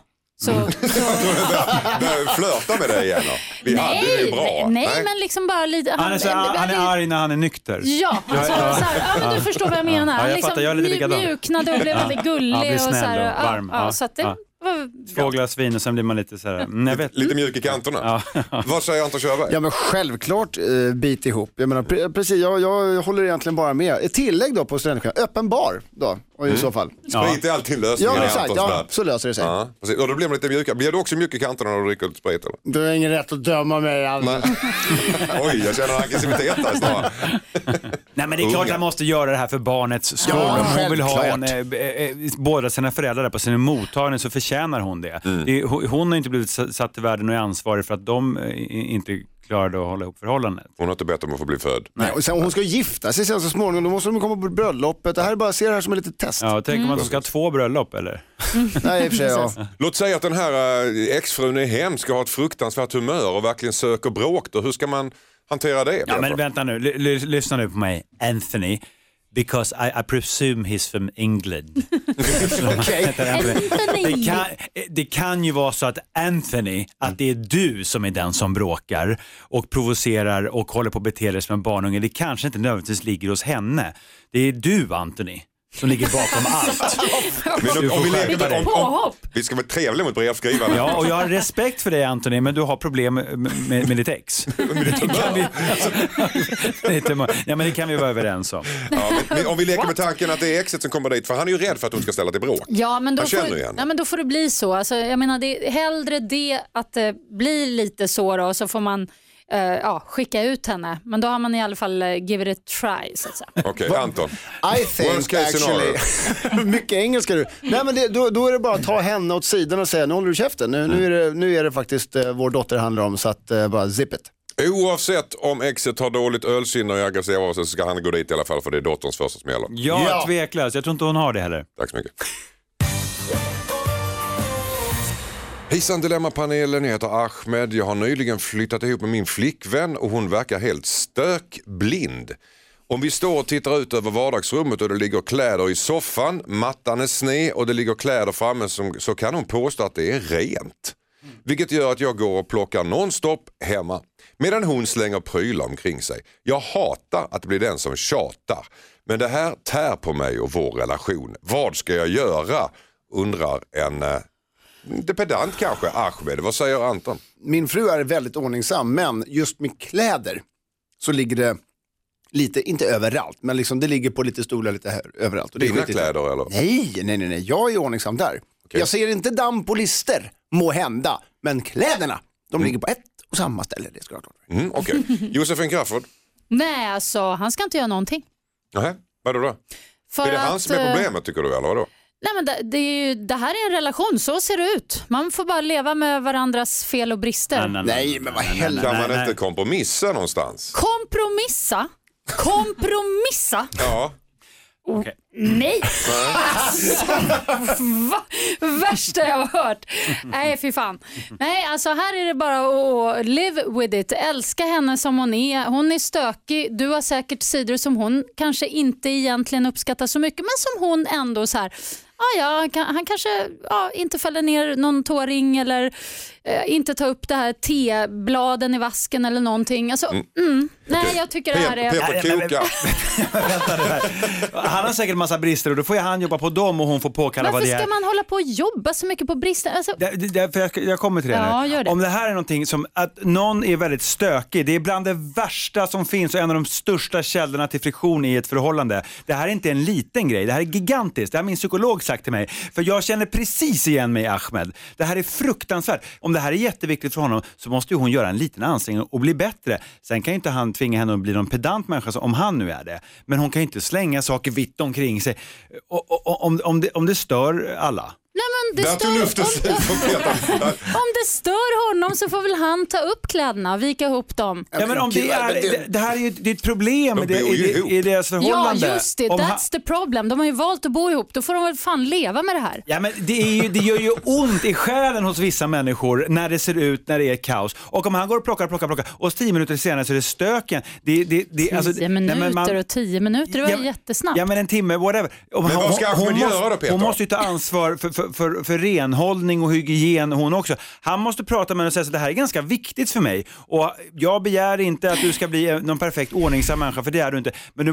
Flörta med dig igen då. Vi hade det bra. Nej, men liksom bara lite. Han är arg när han är nykter. Ja, alltså, men du förstår vad jag menar. Han liksom mjuknade och blev väldigt gullig. Han blir snäll och, så här, och varm. Ja, så att det Två glas vin och sen blir man lite så här, lite mjuk i kanterna. Vad säger Anton Körberg? Ja men självklart bit ihop. Jag menar precis, jag håller egentligen bara med. Ett tillägg då på studentskolan, öppen bar då och i så fall. Sprit är alltid lösningen. Ja exakt, så löser det sig. Ja, precis. Och då blir man lite mjukare. Blir du också mjuk i kanterna när du dricker lite sprit eller? Du har ingen rätt att döma mig. Oj, jag känner aggressivitet här snarare. Nej men det är klart att han måste göra det här för barnets skull. Om hon vill ha båda sina föräldrar där på sin mottagning så förtjänar hon det. Hon har inte blivit satt i världen och är ansvarig för att de inte klarade att hålla ihop förhållandet. Hon har inte bett om att få bli född. Nej, och sen hon ska gifta sig sen så småningom. Då måste de komma på bröllopet. Det här är bara se det här som ett litet test. Ja, tänker man att de ska ha 2 bröllop eller? Nej, i och för sig, ja. Låt säga att den här exfrun är hem, ska ha ett fruktansvärt humör och verkligen söker bråk. Då. Hur ska man hantera det? Ja, men vänta nu. Lyssna nu på mig, Anthony. Because I presume he's from England. Det kan ju vara så att Anthony, att det är du som är den som bråkar och provocerar och håller på att bete dig som en barnunge. Det kanske inte nödvändigtvis ligger hos henne. Det är du, Anthony, som ligger bakom allt. Vi ska vara trevliga mot brevskrivare. Ja, och jag har respekt för dig, Anthony, men du har problem med ditt ex. Men det kan vi vara överens om. Ja, men om vi leker med tanken att det är exet som kommer dit, för han är ju rädd för att hon ska ställa till bråk. Ja, men då får det bli så. Alltså, jag menar, det är hellre det att det blir lite så då, och så får man skicka ut henne. Men då har man i alla fall give it a try så att säga. Okej, Anton. I think actually. Mycket engelska du. Nej, men då är det bara att ta henne åt sidan och säga, nu håller du käften. Nu är det faktiskt vår dotter handlar om, så att bara zip it. Oavsett om exet har dåligt ölsinne och är aggressiv av sig, så ska han gå dit i alla fall, för det är dotterns första som gäller. Ja, tveklöst. Jag tror inte hon har det heller. Tack så mycket. Hejsan Dilemma-panelen, jag heter Ahmed. Jag har nyligen flyttat ihop med min flickvän och hon verkar helt stökblind. Om vi står och tittar ut över vardagsrummet och det ligger kläder i soffan, mattan är sned och det ligger kläder framme, så kan hon påstå att det är rent. Vilket gör att jag går och plockar nonstop hemma, medan hon slänger prylar omkring sig. Jag hatar att bli den som tjatar, men det här tär på mig och vår relation. Vad ska jag göra? Undrar en pedant kanske, Ahmed. Vad säger Anton? Min fru är väldigt ordningsam, men just med kläder så ligger det lite, inte överallt, men liksom det ligger på lite stolar lite här, överallt. Och det dina kläder eller? Nej, jag är ordningsam där. Okay. Jag ser inte damm på lister, må hända, men kläderna, de ligger på ett och samma ställe. Det ska jag klart. Okej. Josefin Crafoord? Nej, alltså han ska inte göra någonting. Nej, vadå då? För är det han som är problemet, tycker du, eller vadå? Nej, men det här är en relation, så ser det ut. Man får bara leva med varandras fel och brister. Nej, men vad helvete. Kan man inte kompromissa någonstans? Kompromissa? Ja. Okay. Nej, alltså, värsta jag har hört. Nej, fy fan. Nej, alltså här är det bara att live with it. Älska henne som hon är. Hon är stökig. Du har säkert sidor som hon kanske inte egentligen uppskattar så mycket, men som hon ändå så här, han kanske inte fäller ner någon tåring eller inte tar upp det här tebladen i vasken eller någonting. Alltså, nej, jag tycker det här är... Han har säkert massa brister och då får han jobba på dem och hon får påkalla vad det är. Varför ska man hålla på och jobba så mycket på brister? Alltså... Jag kommer till det nu. Gör det. Om det här är någonting som att någon är väldigt stökig, det är bland det värsta som finns och en av de största källorna till friktion i ett förhållande. Det här är inte en liten grej, det här är gigantiskt. Det har min psykolog sagt till mig. För jag känner precis igen mig, Ahmed. Det här är fruktansvärt. Om det här är jätteviktigt för honom så måste ju hon göra en liten ansträngning och bli bättre. Sen kan ju inte han tvinga henne att bli någon pedant människa om han nu är det. Men hon kan ju inte slänga saker vitt omkring sig. Om det stör alla. Nej, men om det stör honom så får väl han ta upp kläderna och vika ihop dem. Ja, men om det här är ju ett problem i deras förhållande. Ja, just det. That's the problem. De har ju valt att bo ihop. Då får de väl fan leva med det här. Ja, men det gör ju ont i själen hos vissa människor när det ser ut, när det är kaos. Och om han går och plockar och 10 minuter senare så är det stöken. 10 minuter och 10 minuter, det var jättesnabbt. Ja, men en timme, whatever. Men vad ska Ahmed göra då, Peter? Hon måste ju ta ansvar för renhållning och hygien, hon också. Han måste prata med henne och säga att det här är ganska viktigt för mig. Och jag begär inte att du ska bli någon perfekt ordningsam människa, för det är du inte. Men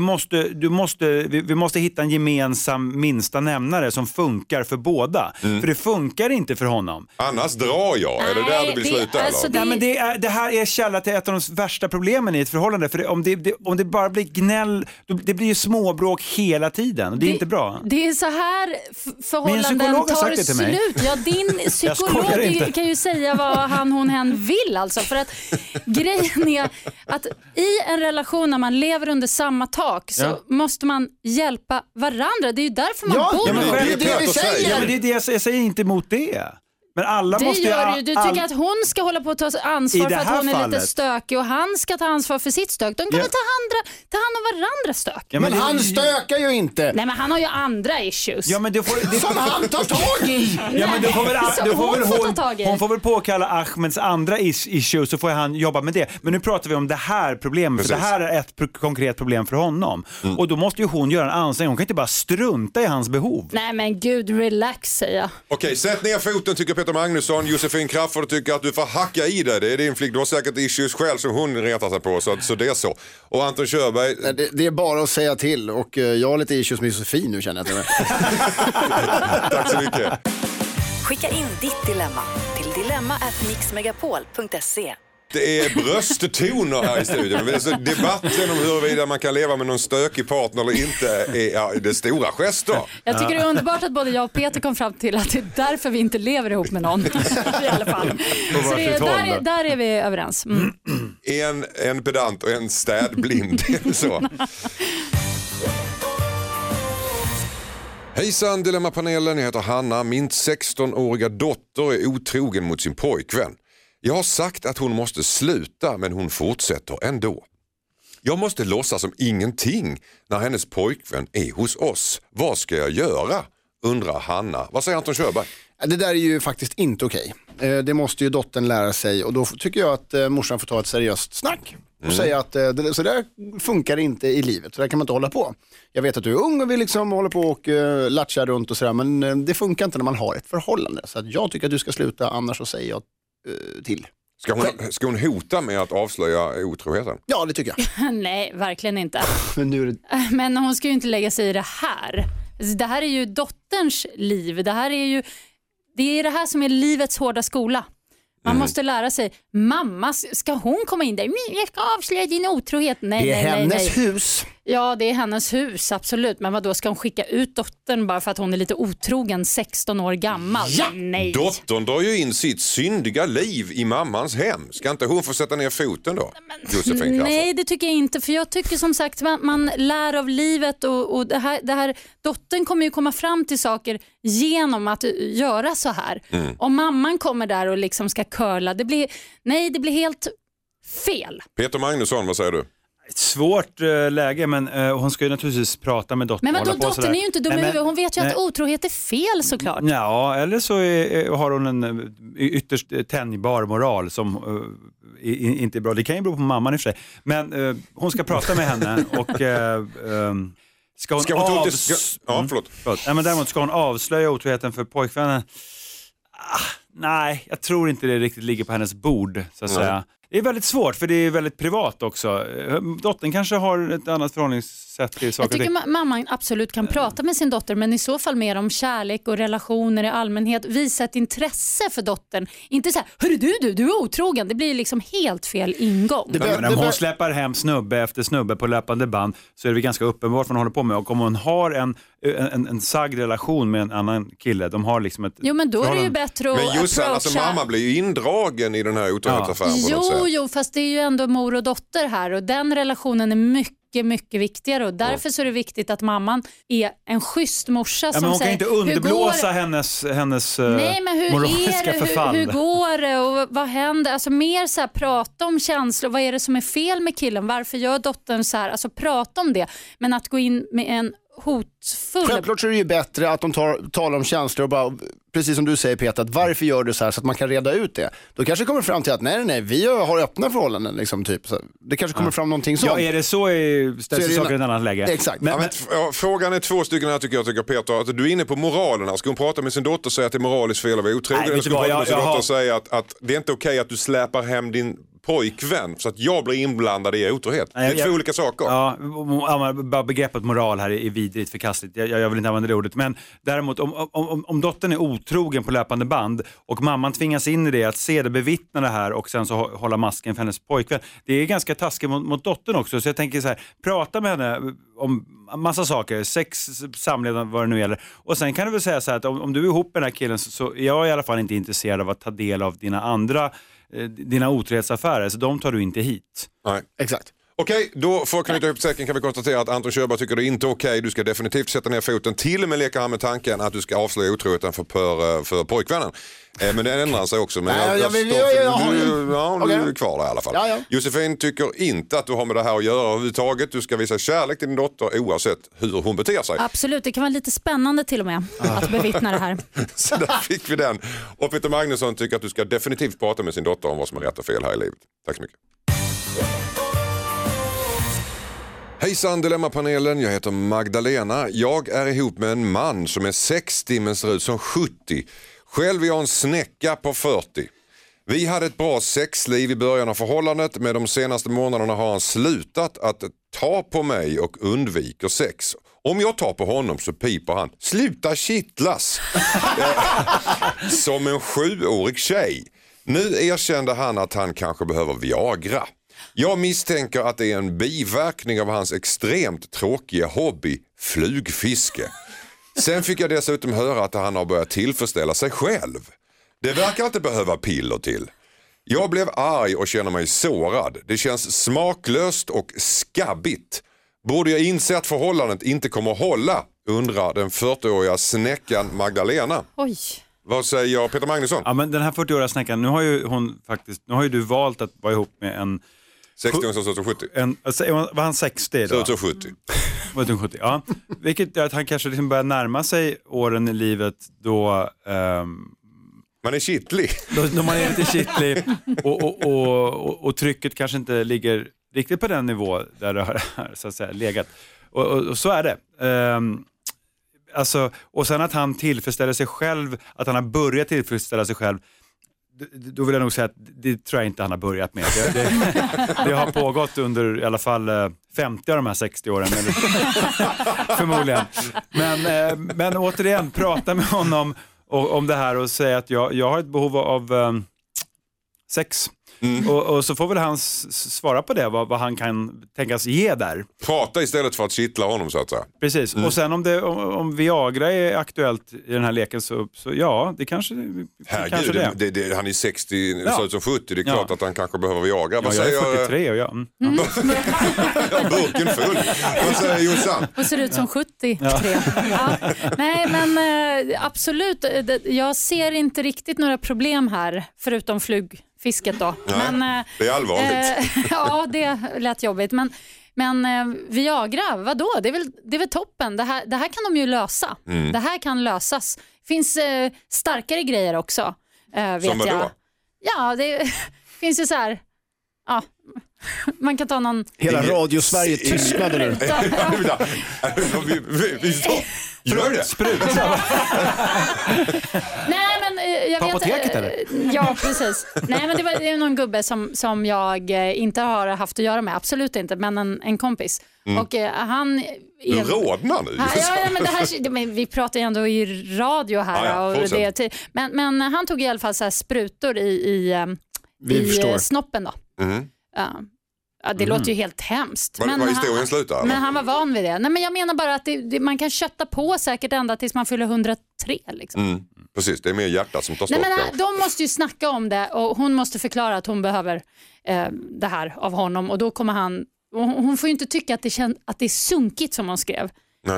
vi måste hitta en gemensam minsta nämnare som funkar för båda. För det funkar inte för honom. Annars drar jag. Är det där du vill sluta? Alltså, eller? Det här är källa till ett av de värsta problemen i ett förhållande. För om det bara blir gnäll, det blir ju småbråk hela tiden. Och det är inte bra. Det är så här förhållanden tar slut. Ja, din psykolog kan ju säga vad hon hen vill alltså. För att grejen är att i en relation när man lever under samma tak så måste man hjälpa varandra. Det är ju därför man bor. Ja, men det vi säger. Ja, men det är det jag säger inte emot det. Men alla det måste gör du. Du tycker att hon ska hålla på att ta ansvar för att hon är lite stökig och han ska ta ansvar för sitt stök. De kan väl ta hand om varandras stök. Ja, men han stökar ju inte. Nej, men han har ju andra issues. Ja, men som han tar tag i. Ja, men hon får väl påkalla Ahmeds andra issues så får han jobba med det. Men nu pratar vi om det här problemet. För det här är ett konkret problem för honom. Och då måste ju hon göra en ansträngning. Hon kan inte bara strunta i hans behov. Nej, men gud, relax, säger jag. Okej, sätt ner foten, tycker Peter Magnusson. Josefin Crafoord tycker att du får hacka i dig. Det är din flick. Du har säkert issues själv som hon retar sig på. Så det är så. Och Anton Körberg... Det är bara att säga till. Och jag har lite issues med Josefin nu, känner jag. Tack så mycket. Skicka in ditt dilemma till dilemma@mixmegapol.se. Det är brösttoner här i studion. Debatten om huruvida man kan leva med någon stökig partner eller inte är det stora gester. Jag tycker det är underbart att både jag och Peter kom fram till att det är därför vi inte lever ihop med någon. I alla fall. Så där är vi överens. en pedant och en städblind. Så. Hejsan Dilemmapanelen, jag heter Hanna. Min 16-åriga dotter är otrogen mot sin pojkvän. Jag har sagt att hon måste sluta, men hon fortsätter ändå. Jag måste låtsas som ingenting när hennes pojkvän är hos oss. Vad ska jag göra? Undrar Hanna. Vad säger Anton Körberg? Det där är ju faktiskt inte okej. Det måste ju dottern lära sig och då tycker jag att morsan får ta ett seriöst snack och säga att så där funkar inte i livet, så där kan man inte hålla på. Jag vet att du är ung och vill liksom hålla på och latcha runt och sådär, men det funkar inte när man har ett förhållande. Så att jag tycker att du ska sluta, annars så säger jag till. Ska hon hota med att avslöja otroheten? Ja, det tycker jag. Nej, verkligen inte. Men hon ska ju inte lägga sig i det här. Det här är ju dotterns liv. Det är det här som är livets hårda skola. Man måste lära sig, mamma, ska hon komma in där? Jag ska avslöja din otrohet. Nej, det är hennes nej. hus. Ja, det är hennes hus, absolut. Men då ska hon skicka ut dottern bara för att hon är lite otrogen, 16 år gammal? Ja, nej. Dottern drar ju in sitt syndiga liv i mammans hem. Ska inte hon få sätta ner foten då? Nej, det tycker jag inte. För jag tycker som sagt, man lär av livet och det här, dottern kommer ju komma fram till saker genom att göra så här. Om mamman kommer där och liksom ska curla, det blir helt fel. Peter Magnusson, vad säger du? Ett svårt läge, men hon ska ju naturligtvis prata med dottern. Men vadå, dottern är ju inte dum i huvudet. Hon vet ju att otrohet är fel såklart. Ja, eller så har hon en ytterst tänjbar moral som inte är bra. Det kan ju bero på mamman i och för sig. Men hon ska prata med henne och däremot ska hon avslöja otroheten för pojkvännen. Nej, jag tror inte det riktigt ligger på hennes bord, så att säga. Det är väldigt svårt, för det är väldigt privat också. Dottern kanske har ett annat förhållningssätt till saker. Jag tycker mamman absolut kan prata med sin dotter, men i så fall mer om kärlek och relationer i allmänhet. Visa ett intresse för dottern. Inte så här, hörru du är otrogen. Det blir liksom helt fel ingång. Om hon släpper hem snubbe efter snubbe på löpande band, så är det ganska uppenbart vad hon håller på med. Och om hon har en sagd relation med en annan kille, de har liksom ett... Jo, men då är det ju bättre att men just alltså, mamma blir ju indragen i den här otrohetsaffären på något sätt. Jo, fast det är ju ändå mor och dotter här och den relationen är mycket, mycket viktigare och därför så är det viktigt att mamman är en schysst morsa som men hon säger... Hon kan inte underblåsa hennes moraliska förfall. Hur går det och vad händer? Alltså mer så här, prata om känslor. Vad är det som är fel med killen? Varför gör dottern så här? Alltså prata om det. Men att gå in med en hotfull... Självklart så är det ju bättre att de talar om känslor och bara, precis som du säger Peter, att varför gör du så här, så att man kan reda ut det. Då kanske kommer fram till att nej, vi har öppna förhållanden liksom, typ. Så det kanske kommer fram någonting sånt. Ja, är det så ställs saker i ett annat läge. Exakt. Frågan är två stycken här tycker jag Peter, att du är inne på moralen här. Ska hon prata med sin dotter och säga att det är moraliskt fel att vara otrogen? Eller ska hon prata med sin dotter och säga att det är inte okej att du släpar hem din pojkvän så att jag blir inblandad i otrohet? Det är två olika saker. Ja, bara begreppet moral här är vidrigt förkastligt. Jag vill inte använda det ordet. Men däremot om dottern är otrogen på löpande band och mamman tvingas in i det, att se det, bevittna det här och sen så hålla masken för hennes pojkvän. Det är ganska taskigt mot dottern också. Så jag tänker så här, prata med henne om massa saker, sex, samlevnad, vad det nu gäller. Och sen kan du väl säga så här att om du är ihop med den här killen så är jag i alla fall inte intresserad av att ta del av dina otrohetsaffärer, så de tar du inte hit. Nej, exakt. Okej, då för att knyta upp säcken kan vi konstatera att Anton Körberg tycker det är inte okej. Du ska definitivt sätta ner foten. Till och med leker han med tanken att du ska avslöja otroheten för pojkvännen. Men det ändrar sig också. Men du är kvar där i alla fall. Ja. Josefin tycker inte att du har med det här att göra överhuvudtaget. Du ska visa kärlek till din dotter oavsett hur hon beter sig. Absolut, det kan vara lite spännande till och med att bevittna det här. Så där fick vi den. Och Peter Magnusson tycker att du ska definitivt prata med sin dotter om vad som är rätt och fel här i livet. Tack så mycket. Hejsan Dilemmapanelen, jag heter Magdalena. Jag är ihop med en man som är 60 men ser ut som 70. Själv är jag en snäcka på 40. Vi hade ett bra sexliv i början av förhållandet, men de senaste månaderna har han slutat att ta på mig och undviker sex. Om jag tar på honom så piper han, sluta kittlas. Som en 7-årig tjej. Nu erkände han att han kanske behöver Viagra. Jag misstänker att det är en biverkning av hans extremt tråkiga hobby, flugfiske. Sen fick jag dessutom höra att han har börjat tillfredsställa sig själv. Det verkar inte behöva piller till. Jag blev arg och känner mig sårad. Det känns smaklöst och skabbigt. Borde jag inse att förhållandet inte kommer att hålla, undrar den 40-åriga snäckan Magdalena. Oj. Vad säger Peter Magnusson? Ja, men den här 40-åriga snäckan, nu har ju du valt att vara ihop med en 60 som står 70. Var han 60 då? Så 70. Var det 70? Ja. Vilket gör att han kanske liksom börjar närma sig åren i livet då... Man är kittlig. Då man är lite kittlig och trycket kanske inte ligger riktigt på den nivå där det har så att säga legat. Och så är det. Alltså, och sen att han tillfredsställer sig själv, att han har börjat tillfredsställa sig själv, då vill jag nog säga att det tror jag inte han har börjat med. Det har pågått under i alla fall 50 av de här 60 åren. Eller, förmodligen. Men återigen, prata med honom om det här och säga att jag har ett behov av sex. Och så får väl han svara på det, vad han kan tänkas ge där. Prata istället för att kittla honom så att säga. Precis, och sen om Viagra är aktuellt i den här leken så ja, det kanske Herregud, det. Han är 60, så ut som 70, det är klart att han kanske behöver Viagra. Jag är 43 och jag... Burken full. Vad säger Jossan? Och ser ut som 73. Ja. Nej, men absolut, jag ser inte riktigt några problem här, förutom flugfisket då. Nej, men, det är allvarligt. Ja, det lät jobbigt. Men Viagra, vadå? Det är väl toppen. Det här kan de ju lösa. Det här kan lösas. Finns starkare grejer också, vet som vadå? jag. Ja, det finns ju så här... Ja, man kan ta någon... Hela Radio-Sverige tystnade nu. Gör det? Spruta. Nej, men jag på vet... apoteket eller? Ja, precis. Nej, men det är någon gubbe som jag inte har haft att göra med. Absolut inte, men en kompis. Och han... Du rådnar nu. Ja, men det här, vi pratar ju ändå i radio här. Och det, men han tog i alla fall så här sprutor i snoppen då. Ja, det låter ju helt hemskt. Var historien slutar? Men han var van vid det. Nej, men jag menar bara att man kan kötta på säkert ända tills man fyller 103. Liksom. Precis, det är mer hjärtat som tar stopp. Nej, men de måste ju snacka om det och hon måste förklara att hon behöver det här av honom. Och då kommer han... Hon får ju inte tycka att det är sunkigt som hon skrev.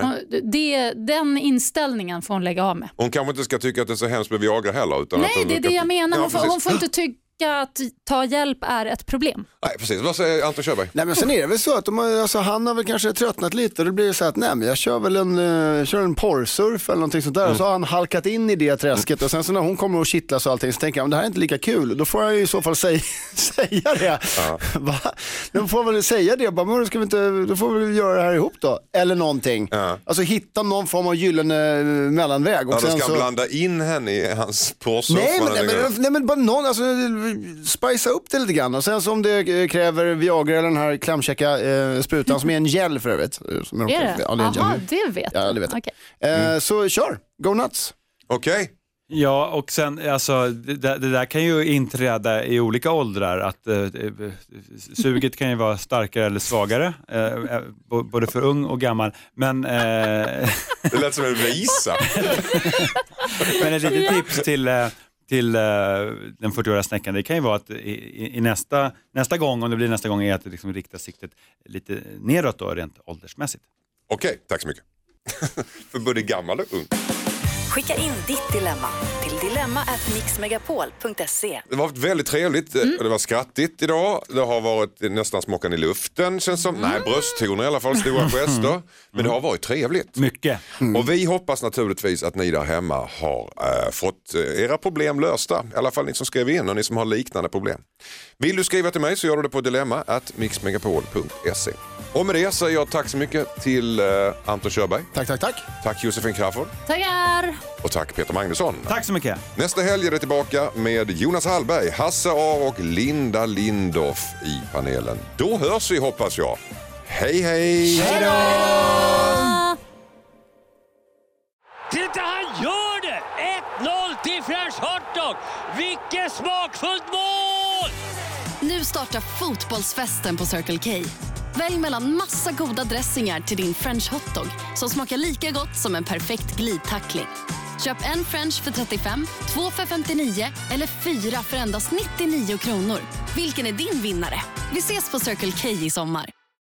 Den inställningen får hon lägga av med. Hon kanske inte ska tycka att det är så hemskt med Viagra heller. Utan nej, att det är det jag menar. Hon får inte tycka att ta hjälp är ett problem. Nej, precis. Vad säger Anton Körberg? Nej, men sen är det väl så att han har väl kanske tröttnat lite och det blir så att nej, men jag kör väl en porrsurf eller någonting sånt där. Och så har han halkat in i det träsket och sen så när hon kommer och kittlas och allting så tänker jag, men det här är inte lika kul. Då får jag ju i så fall säga det. Va? De får väl säga det, bara, men då får vi göra det här ihop då. Eller någonting. Alltså hitta någon form av gyllene mellanväg. Och sen ska så... blanda in henne i hans porrsurf. Nej, men bara någon, alltså spicea upp det lite grann. Och sen så om det kräver Viagra eller den här klamkäcka sprutan som är en gel för övrigt. Är det? Jaha, det vet jag. Ja, det vet jag. Så kör, go nuts. Okej. Ja, och sen alltså, det där kan ju inträda i olika åldrar, att suget kan ju vara starkare eller svagare, både för ung och gammal, men det lät som en visa. Men ett litet tips till den 40-åriga snäckan, det kan ju vara att i nästa gång, om det blir nästa gång, är att liksom rikta siktet lite neråt då, rent åldersmässigt. Okej, tack så mycket. För både gammal och ung. Skicka in ditt dilemma till dilemma@mixmegapol.se. Det var väldigt trevligt, det var skrattigt idag. Det har varit nästan smockan i luften, känns som. Nej, brösttoner i alla fall, stora gester. Men det har varit trevligt. Mycket. Och vi hoppas naturligtvis att ni där hemma har fått era problem lösta. I alla fall ni som skrev in och ni som har liknande problem. Vill du skriva till mig så gör du det på dilemma@mixmegapol.se. Och med det säger jag tack så mycket till Anton Körberg. Tack. Tack Josefin Crafoord. Tackar! Och tack Peter Magnusson. Tack så mycket. Nästa helg är det tillbaka med Jonas Hallberg, Hasse A och Linda Lindorff i panelen. Då hörs vi, hoppas jag. Hej hej! Hej då! Titta, han gör det! 1-0 till French Hotdog! Vilket smakfullt mål! Nu startar fotbollsfesten på Circle K. Välj mellan massa goda dressingar till din French hotdog som smakar lika gott som en perfekt glidtackling. Köp en French för 35, 2 för 59 eller 4 för endast 99 kronor. Vilken är din vinnare? Vi ses på Circle K i sommar.